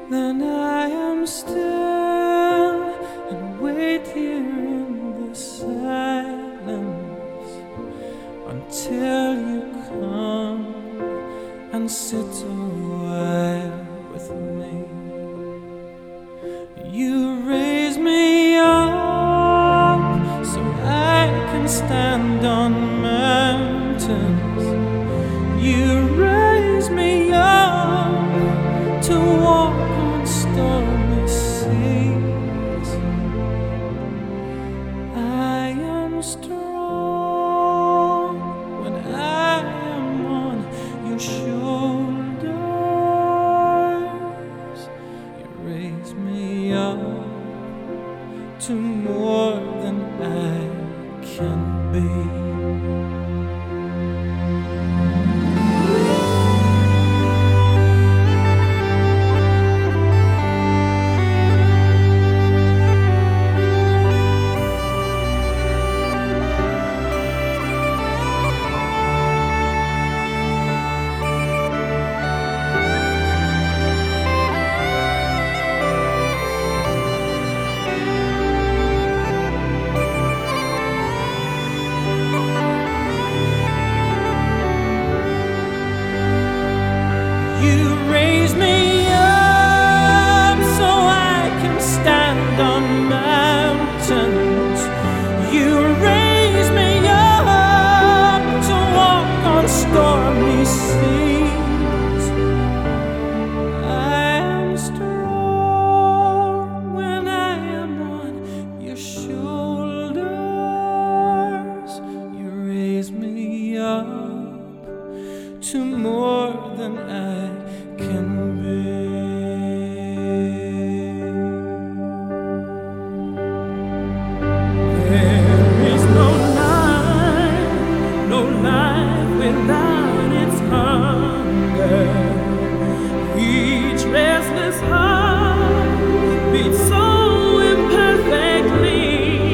then I am still and wait here in the silence until you come and sit a while with me. You raise me up so I can stand on mountains. You raise me up to walk on stormy seas. I am strong when I am on your shoulders. You raise me up to more than I can be. You raise me up so I can stand on mountains. You raise me up to walk on stormy seas. I am strong when I am on your shoulders. You raise me up to more than I can be. There is no life without its hunger. Each restless heart beats so imperfectly.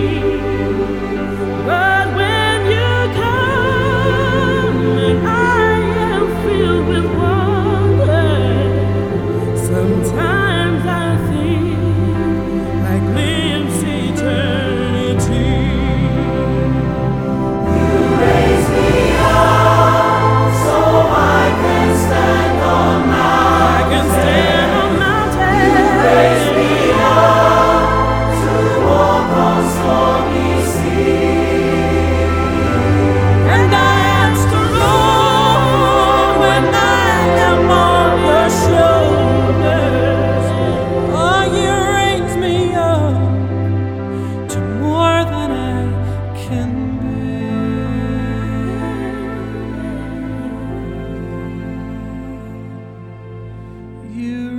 But when you come and I am filled with wonder, sometimes I think I glimpse eternity. You raise me up so I can stand on mountains. You raise me up to walk on stormy seas. And I am strong when I am on your shoulders. Oh, you raise me up to more than I can be. You